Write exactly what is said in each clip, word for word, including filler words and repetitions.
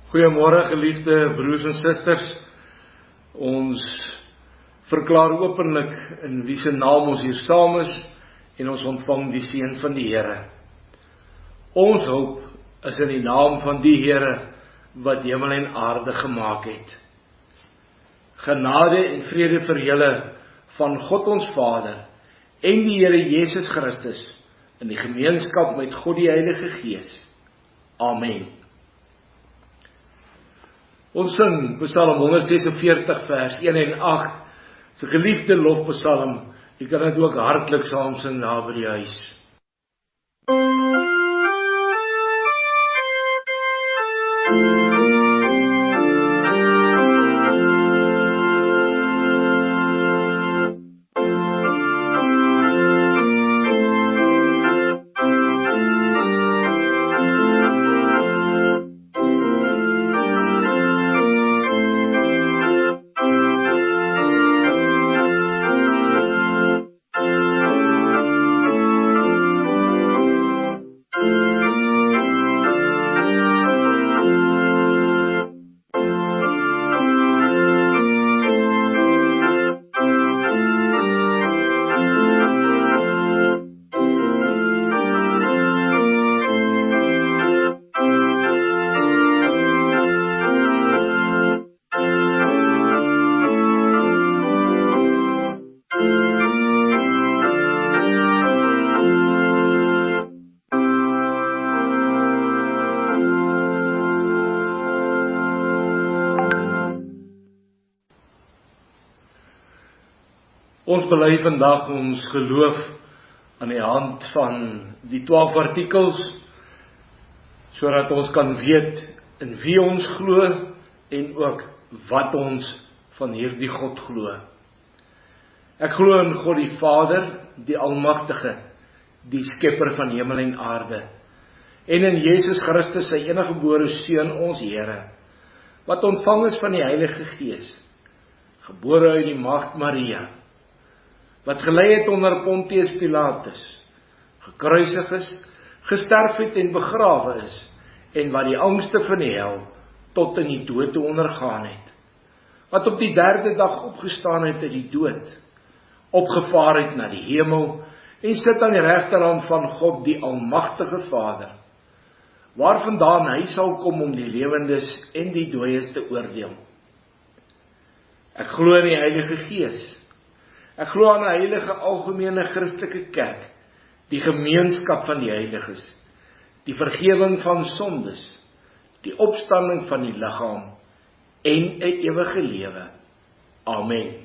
Goeiemôre geliefde broers en susters. Ons verklaar openlik in wie se naam ons hier saam is en ons ontvang die seën van die Here. Ons hulp is in die naam van die Here wat hemel en aarde gemaak het. Genade en vrede vir julle van God ons Vader en die Here Jesus Christus in die gemeenskap met God die Heilige Gees. Amen. Ons sing Psalm honderdsesenveertig vers een en agt, se geliefde lofpsalm. Jy kan dit ook hartlik saam sing na by die huis. Ons bely vandag ons geloof aan die hand van die twaalf artikels, sodat ons kan weet in wie ons glo en ook wat ons van hierdie God glo. Ek glo in God die Vader, die Almagtige, die Skepper van hemel en aarde, en in Jesus Christus, sy enige gebore Seun, ons Here, wat ontvang is van die Heilige Gees, gebore uit die maagd Maria, wat gelei het onder Pontius Pilatus, gekruisig is, gesterf het en begrawe is, en wat die angste van die hel tot in die dood te ondergaan het, wat op die derde dag opgestaan het uit die dood, opgevaar het na die hemel, en sit aan die regterhand van God die Almagtige Vader, waarvandaan hy sal kom om die lewendes en die dooies te oordeel. Ek glo in die Heilige Gees. Ek glo aan 'n heilige algemene Christelike kerk, die gemeenskap van die heiliges, die vergifnis van sondes, die opstanding van die liggaam en 'n ewige lewe. Amen.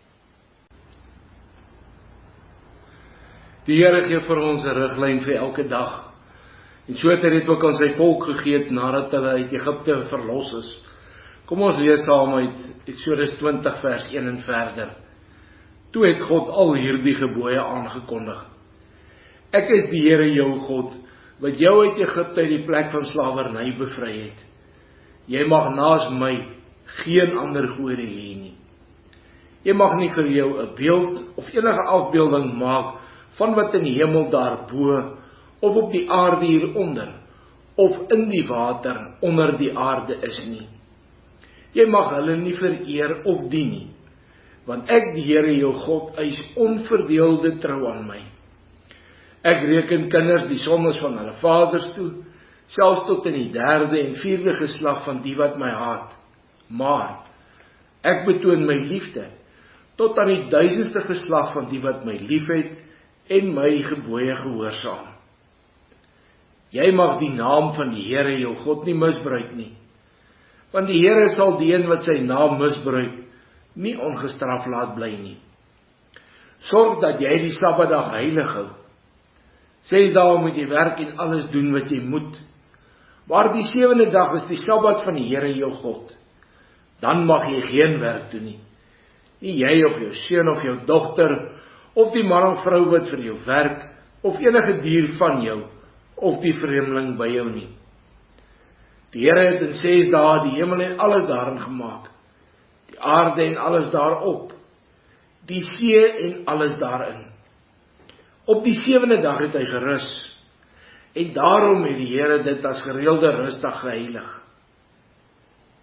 Die Here gee vir ons 'n riglyn vir elke dag. En so het hy dit ook aan sy volk gegee het nadat hulle uit Egipte verlos is. Kom ons lees saam uit Eksodus twintig vers een en verder. Toe het God al hierdie gebooie aangekondig. Ek is die Here jou God, wat jou uit Egipte uit die plek van slawerny bevry het. Jy mag naas my geen ander gode hê nie. Jy mag nie vir jou 'n beeld of enige afbeelding maak van wat in die hemel daarbo, of op die aarde hieronder, of in die water onder die aarde is nie. Jy mag hulle nie vereer of dien nie, want ek, die Here jou God, eis onverdeelde trou aan my. Ek reken kinders die sondes van hulle vaders toe, selfs tot in die derde en vierde geslag van die wat my haat. Maar ek betoon my liefde tot aan die duisendste geslag van die wat my liefhet en my gebooie gehoorsaam. Jy mag die naam van die Here jou God nie misbruik nie, want die Here sal die een wat sy naam misbruik nie ongestraf laat bly nie. Sorg dat jy die Sabbatdag heilig hou. Ses dae moet jy werk en alles doen wat jy moet, maar die sewende dag is die Sabbat van die Here jou God. Dan mag jy geen werk doen nie. Nie jy of jou seun of jou dogter, of die man of vrou wat vir jou werk, of enige dier van jou, of die vreemdeling by jou nie. Die Here het in ses dae die hemel en alles daarin gemaak, die aarde en alles daarop, die see en alles daarin. Op die sewende dag het hy gerus, en daarom het die Here dit as gereelde rusdag geheilig.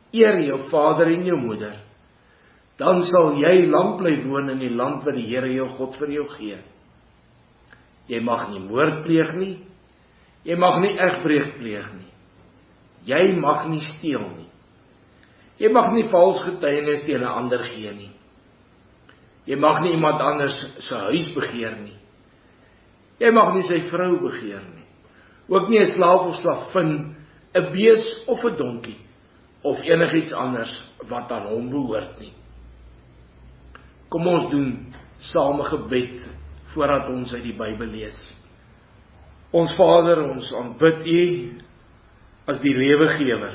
eer jou vader en jou moeder, dan sal jy lang bly woon in die land wat die Here jou God vir jou gee. Jy mag nie moord pleeg nie, jy mag nie egbreek pleeg nie, jy mag nie steel nie, jy mag nie vals getuienis teen 'n ander gee nie, jy mag nie iemand anders sy huis begeer nie, jy mag nie sy vrou begeer nie, ook nie 'n slaaf of slavin, 'n bees of 'n donkie, of enigiets anders wat aan hom behoort nie. Kom ons doen saam 'n gebed voordat ons uit die Bybel lees. Ons Vader, ons aanbid U as die lewegewer.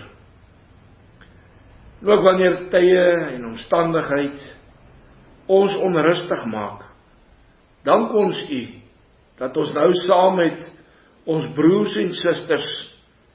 Ook wanneer tye en omstandigheid ons onrustig maak, dank ons U dat ons nou saam met ons broers en susters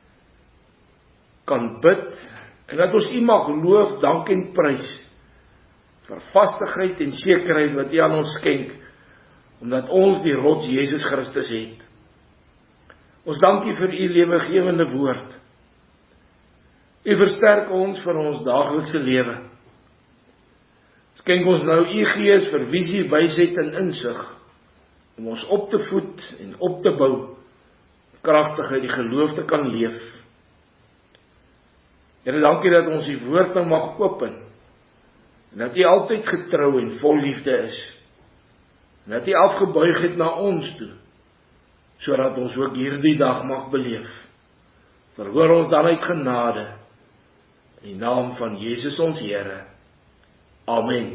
kan bid en dat ons U mag loof, dank en prys vir vastigheid en sekerheid wat U aan ons skenk, omdat ons die rots Jesus Christus het. Ons dank U vir U lewegewende woord. U versterk ons vir ons daaglikse lewe. Skenk ons nou U Gees vir visie, wysheid en insig, om ons op te voed en op te bou, kragtig uit die geloof te kan leef. Here, dankie dat ons U woord nou mag open, en dat U altyd getrou en vol liefde is, en dat U afgebuig het na ons toe, sodat ons ook hierdie dag mag beleef. Verhoor ons dan uit genade, in die naam van Jesus ons Here. Amen.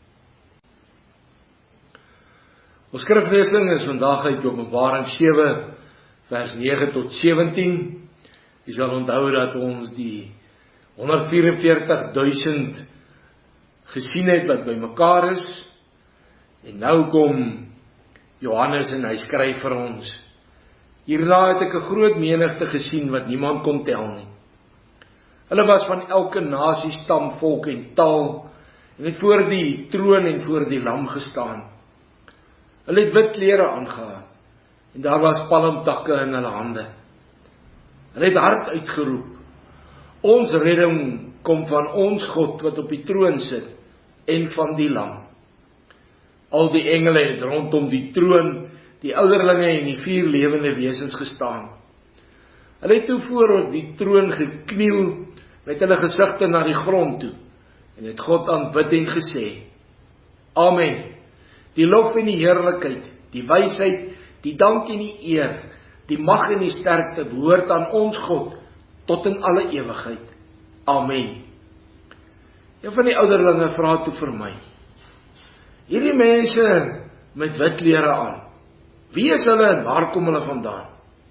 Ons skriflesing is vandag uit Openbaring sewe, vers nege tot sewentien. Jy sal onthou dat ons die honderd vyf en veertig duisend gesien het wat bymekaar is, en nou kom Johannes en hy skryf vir ons. Hierna het ek 'n groot menigte gesien wat niemand kon tel nie. Hulle was van elke nasie, stam, volk en taal, en het voor die troon en voor die lam gestaan. Hulle het wit klere aangehad, en daar was palmtakke in hulle hande. Hulle het hard uitgeroep, ons redding kom van ons God wat op die troon sit, en van die lam. Al die engele het rondom die troon, die ouderlinge en die vier lewende wesens gestaan. Hulle het toe voor die troon gekniel, met hulle gesigte na die grond toe, en het God aanbid en gesê, Amen, die lof en die heerlikheid, die wysheid, die dank en die eer, die mag en die sterkte behoort aan ons God, tot in alle ewigheid. Amen. Een van die ouderlinge vra toe vir my, hierdie mense met wit klere aan, wie is hulle en waar kom hulle vandaan?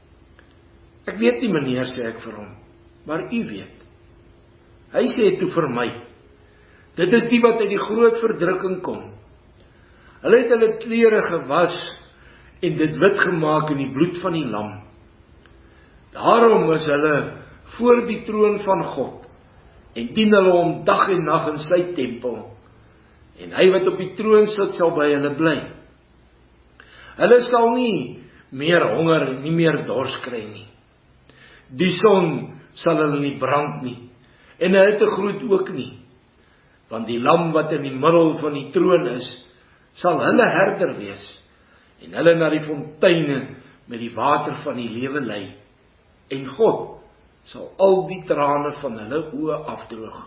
Ek weet nie, meneer, sê ek vir hom, maar u weet. Hy sê toe vir my, dit is die wat uit die groot verdrukking kom. Hulle het hulle klere gewas en dit wit gemaak in die bloed van die lam. Daarom is hulle voor die troon van God en dien hulle hom dag en nag in sy tempel. En hy wat op die troon sit sal by hulle bly. Hulle sal nie meer honger en nie meer dors kry nie. Die son sal hulle nie brand nie, en 'n hittegloed ook nie, want die lam wat in die middel van die troon is, sal hulle herder wees, en hulle na die fonteine met die water van die lewe lei, en God sal al die trane van hulle oë afdroog.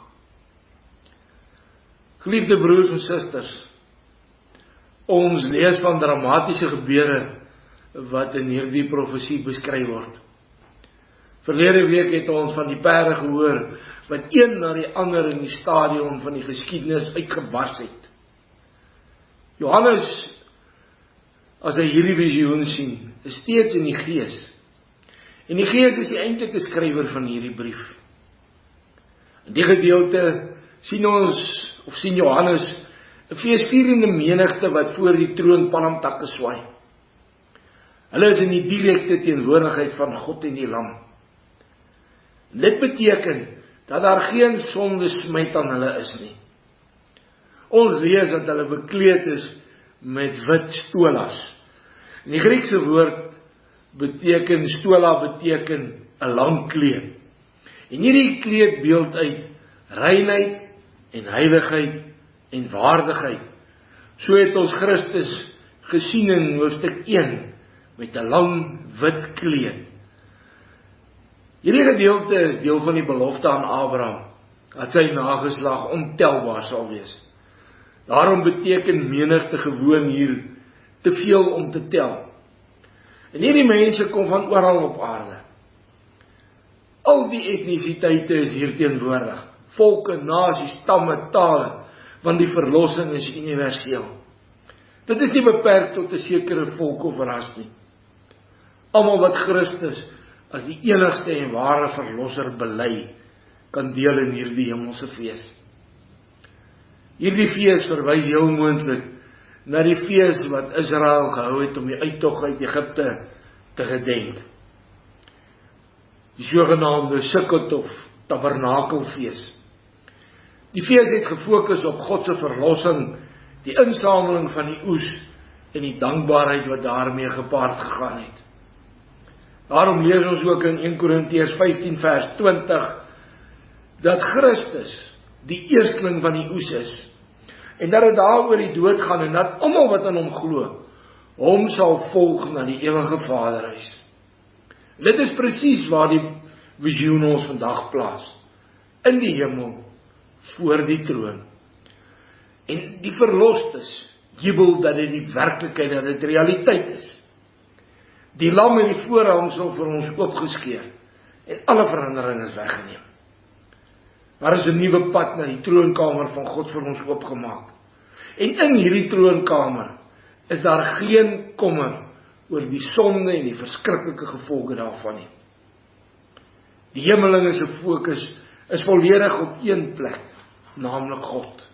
Geliefde broers en susters, ons lees van dramatiese gebeure wat in hierdie profesie beskryf word. Verlede week het ons van die perde gehoor wat een na die ander in die stadion van die geskiedenis uitgebars het. Johannes, as hy hierdie visioen sien, is steeds in die gees. En die gees is die eintlike skrywer van hierdie brief. In die gedeelte sien ons, of sien Johannes, 'n feesvierende menigte wat voor die troon palmtakke swaai. Hulle is in die direkte teenwoordigheid van God en die lam. Dit beteken dat daar geen sonde smyt aan hulle is nie. Ons lees dat hulle bekleed is met wit stolas. En die Griekse woord beteken, stola beteken 'n lang kleed. En hierdie kleed beeld uit reinheid en heiligheid en waardigheid. So het ons Christus gesien in hoofstuk een met 'n lang wit kleed. Hierdie gedeelte is deel van die belofte aan Abraham, dat sy nageslag ontelbaar sal wees. Daarom beteken menigte gewoon hier te veel om te tel. En hierdie mense kom van oral op aarde. Al die etnisiteite is hier teenwoordig. Volke, nasies, stamme, tale, want die verlossing is universeel. Dit is nie beperk tot 'n sekere volk of ras nie. Almal wat Christus as die enigste en ware verlosser bely, kan deel in hierdie hemelse fees. Hierdie fees verwys heel moontlik na die fees wat Israel gehou het om die uittog uit Egipte te gedenk. Die sogenaamde Sukkot of Tabernakelfees. Die fees het gefokus op God se verlossing, die insameling van die oes en die dankbaarheid wat daarmee gepaard gegaan het. Daarom lees ons ook in Eerste Korintiërs vyftien vers twintig dat Christus die eersteling van die oes is en dat dit daaroor die dood gaan en dat almal wat in hom glo, hom sal volg na die ewige Vaderhuis. Dit is presies waar die visioen ons vandag plaas, in die hemel, voor die troon. En die verlostes jubel dat dit die werklikheid, dat dit realiteit is. Die lam en die voorhangsel vir ons oopgeskeur en alle verandering is weggeneem. Daar is 'n nuwe pad na die troonkamer van God vir ons oopgemaak. En in hierdie troonkamer is daar geen kommer oor die sonde en die verskriklike gevolge daarvan nie. Die hemelinge se fokus is volledig op een plek, naamlik God.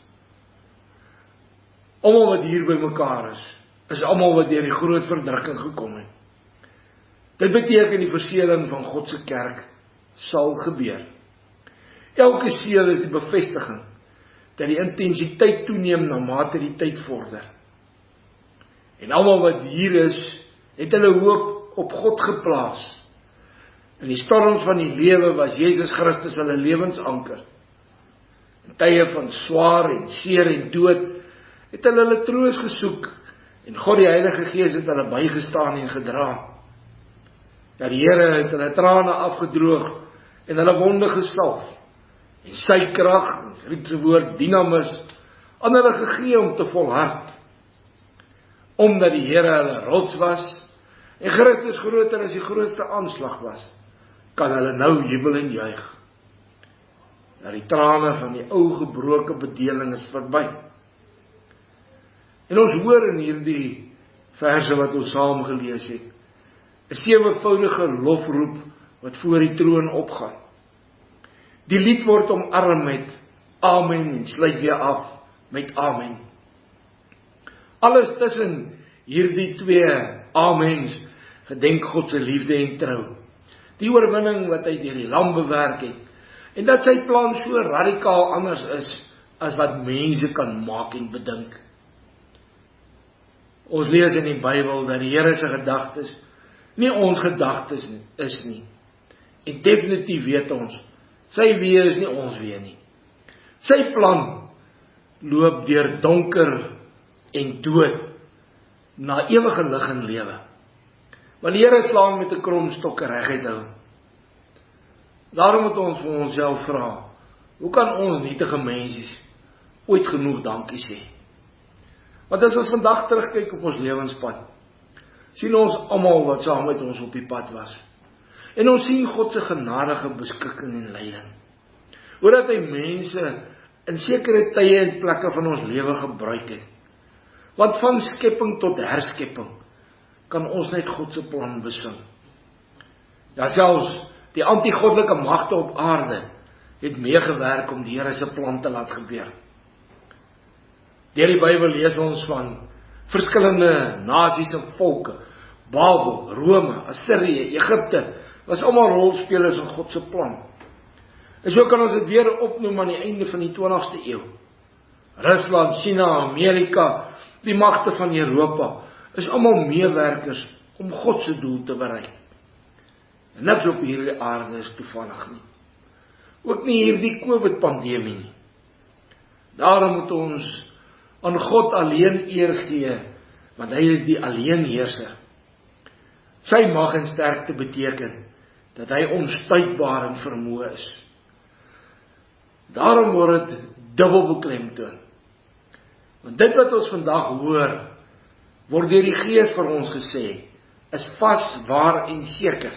Almal wat hier by mekaar is, is almal wat deur die groot verdrukking gekom het. Dit beteken die verseëling van God se kerk sal gebeur. Elke seël is die bevestiging dat die intensiteit toeneem na mate die tyd vorder. En almal wat hier is, het hulle hoop op God geplaas. In die storms van die lewe was Jesus Christus hulle lewensanker. In tye van swaar en seer en dood het hulle hulle troos gesoek en God die Heilige Gees het hulle bygestaan en gedra. Dat die Here het hulle trane afgedroog en hulle wonde gesalf en sy krag, die Griekse woord dynamis, aan hulle gegee om te volhard. Omdat die Here hulle rots was en Christus groter as die grootste aanslag was, kan hulle nou jubel en juig. Dat die trane van die ou gebroke bedeling is verby. En ons hoor in hierdie verse wat ons saam gelees het, 'n sewevoudige lofroep wat voor die troon opgaan. Die lied word omarm met amen en sluit weer af met amen. Alles tussen hierdie twee amens gedenk God se liefde en trou. Die oorwinning wat hy deur die lam bewerk het en dat sy plan so radikaal anders is as wat mense kan maak en bedink. Ons lees in die Bybel dat die Here se gedagtes nie ons gedagtes is nie. En definitief weet ons, sy weë is nie ons weë nie. Sy plan loop deur donker en dood na ewige lig en lewe. Want die Here slaan met 'n kromstok reguit hou. Daarom moet ons vir onsself vra, hoe kan ons nietige mensies ooit genoeg dankie sê? Want as ons vandag terugkyk op ons lewenspad, sien ons almal wat saam met ons op die pad was. En ons sien God se genadige beskikking en leiding. Hoe dat hy mense in sekere tye en plekke van ons lewe gebruik het. Want van skepping tot herskepping kan ons net God se plan besing. Ja, selfs die anti-goddelike magte op aarde het meegewerk om die Here se plan te laat gebeur. Deur die Bybel lees ons van verskillende nasies en volke, Babel, Rome, Assirië, Egipte, was almal rolspelers in God se plan. En so kan ons dit weer opnoem aan die einde van die twintigste eeu. Rusland, China, Amerika, die magte van Europa, is almal meewerkers om God se doel te bereik. En niks op hierdie aarde is toevallig nie. Ook nie hierdie COVID pandemie nie. Daarom moet ons aan God alleen eer gee, want hy is die alleenheerser. Sy mag en sterkte beteken dat hy onstuitbaar in vermoë is. Daarom word dit dubbel beklemtoon. Want dit wat ons vandag hoor, word deur die Gees vir ons gesê, is vas, waar en seker.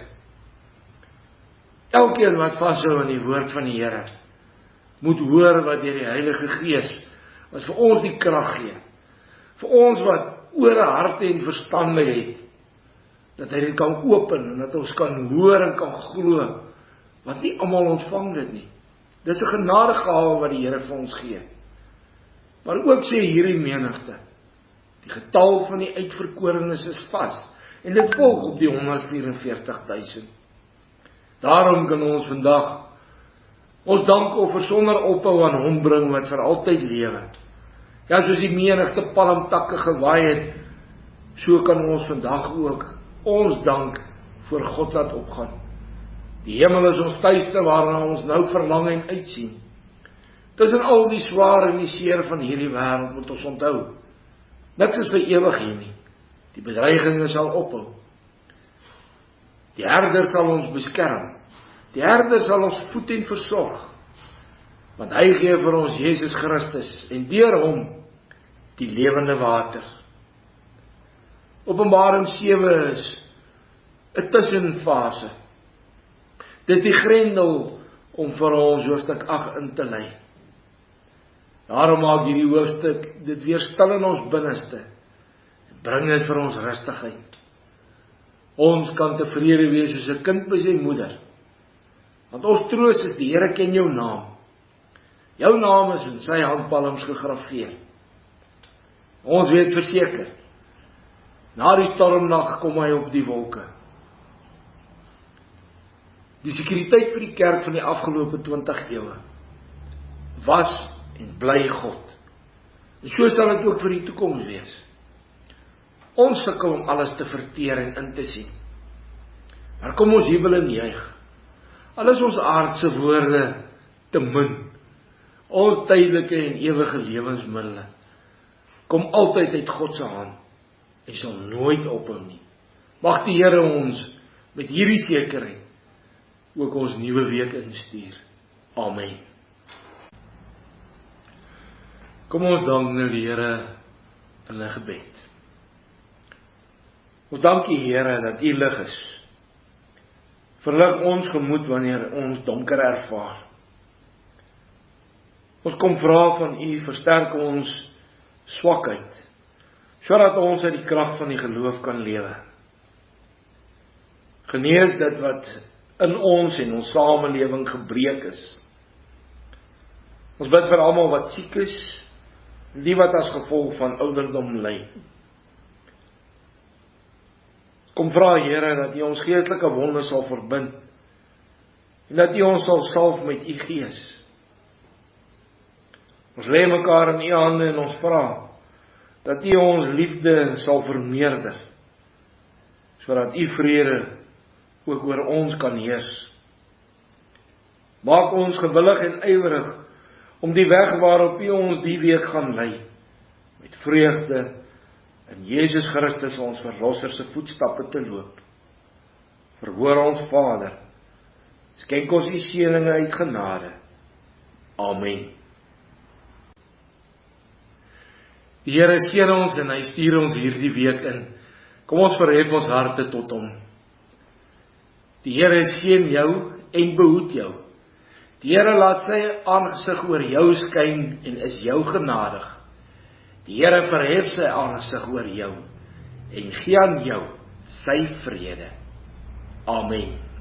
Elkeen wat vashou aan die woord van die Here, moet hoor wat deur die Heilige Gees, wat vir ons die krag gee, vir ons wat ore, harte en verstande het, dat hy dit kan open, en dat ons kan hoor en kan glo, wat nie almal ontvang dit nie. Dis 'n genadegawe wat die Here vir ons gee. Maar ook sê hierdie menigte, die getal van die uitverkorenes is vas, en dit volg op die honderd vyf en veertig duisend. Daarom kan ons vandag ons dankoffer sonder ophou aan hom bring wat vir altyd lewe. Ja, soos die menigte palmtakke gewaai het, so kan ons vandag ook ons dank voor God laat opgaan. Die hemel is ons tuiste waarna ons nou verlang en uitsien. Tussen al die swaar en die seer van hierdie wêreld moet ons onthou, niks is vir ewig hier nie. Die bedreigings sal ophou. Die herder sal ons beskerm. Die herder sal ons voed en versorg. Want hy gee vir ons Jesus Christus en deur hom die lewende water. Openbaring sewe is 'n tussenfase. Dit is die grendel om vir ons hoofstuk agt in te lei. Daarom maak hierdie hoofstuk dit weer stil in ons binneste. Bring dit vir ons rustigheid. Ons kan tevrede wees soos 'n kind by sy moeder. Want ons troos is die Here ken jou naam. Jou naam is in sy handpalms gegraveer. Ons weet verseker, na die stormnag kom hy op die wolke. Die sekuriteit vir die kerk van die afgelope twintig eeue was en bly God. En so sal dit ook vir die toekoms wees. Ons sukkel om alles te verteer en in te sien. Maar kom ons jubel en juig. Al is ons aardse woorde te min, ons tydelike en ewige lewensmiddele kom altyd uit God se hand en sal nooit ophou nie. Mag die Here ons met hierdie sekerheid ook ons nuwe week instuur. Amen. Kom ons dank nou die Here in 'n gebed. Ons dank U Here dat U lig is. Verlig ons gemoed wanneer ons donker ervaar. Ons kom vra van U, versterk ons swakheid, sodat ons uit die krag van die geloof kan lewe. Genees dit wat in ons en ons samelewing gebreek is. Ons bid vir almal wat siek is, die wat as gevolg van ouderdom ly. Kom vra Here dat U ons geestelike wonde sal verbind en dat U ons sal salf met U Gees. Ons lê mekaar in U hande en ons vra dat U ons liefde sal vermeerder, sodat U vrede ook oor ons kan heers. Maak ons gewillig en ywerig om die weg waarop U ons die week gaan lei, met vreugde in Jesus Christus ons Verlosser se voetstappe te loop. Verhoor ons Vader, skenk ons U seëninge uit genade. Amen. Die Here seën ons en hy stuur ons hierdie week in. Kom ons verhef ons harte tot hom. Die Here seën jou en behoed jou. Die Here laat sy aangesig oor jou skyn en is jou genadig. Die Here verhef sy aangesig oor jou en gee aan jou sy vrede. Amen.